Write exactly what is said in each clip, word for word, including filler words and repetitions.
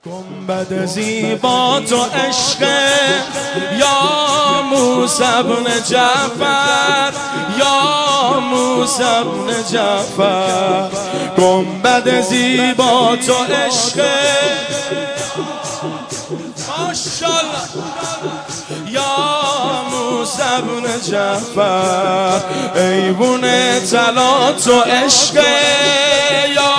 گنبد زیبا تو عشق یا موسی بن جعفر، یا موسی بن جعفر. گنبد زیبا تو عشق ماشاءالله یا موسی بن جعفر. ایوون طلا تو عشق یا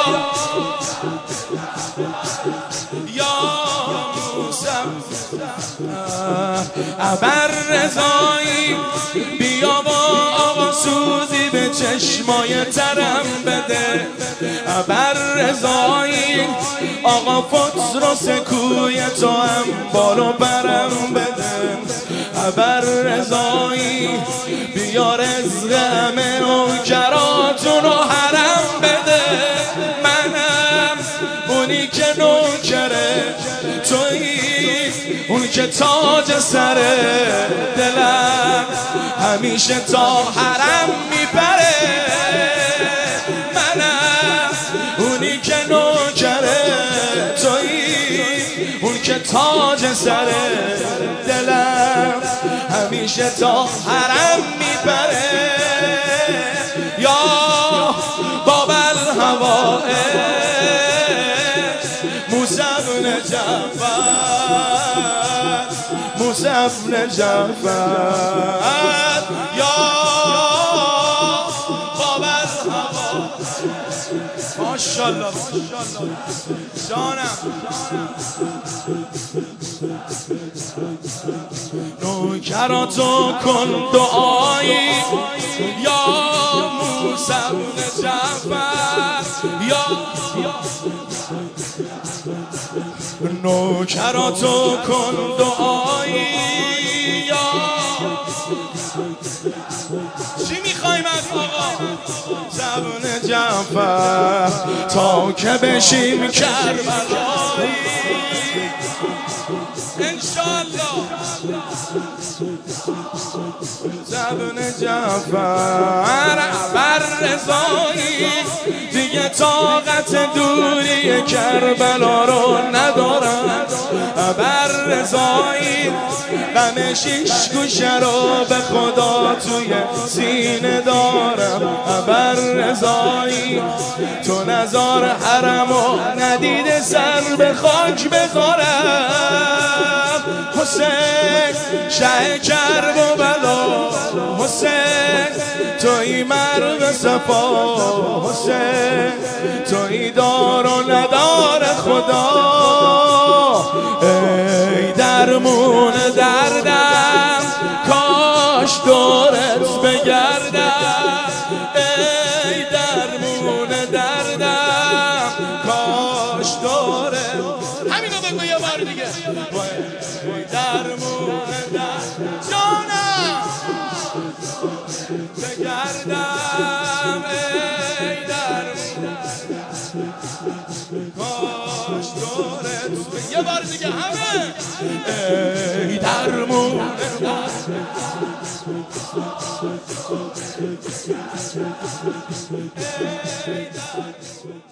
ابر رضایی، بیا با آقا سوزی به چشمای ترم بده. ابر رضایی آقا فطرس کوی تو هم بالو برم بده. ابر رضایی بیا رزق همه نوکراتون رو حرم بده. منم اونی که نوکره تویی، اون که تاج سر دلم همیشه تا حرم میبره. منم اونی که نوکره تویی، اون که تاج سر دلم همیشه تا حرم میبره. یا باب الهوائج موسی بن جعفر، موسی بن جعفر. یا باب الهوائج ماشاءالله جانم. نوکراتو کن دعایی یا موسی بن جعفر. یا نوکراتو کن دعایی یا چی میخوایم از آقا زبون جعفر تا که بشیم کربلایی انشالله. زبون جعفر بر رضایی دیگه طاقت دوری کربلا رو ندارم. بر رضایی غم شیش گوشه رو به خدا توی سینه دارم. بر رضایی تو نزار حرم و ندیده سر به خاک بذارم. حسین شه کرب و بلا، حسین توی مرد صفا، حسین توی دار و ندار خدا. ای درمون دردم کاش دورت بگردم. ای درمون دردم کاش دورت، همینو بگو یه بار دیگه. ای درمون دردم جانم بگردم. ای درمون کاش دورت، یه بار دیگه همه. ای درمون ای درمون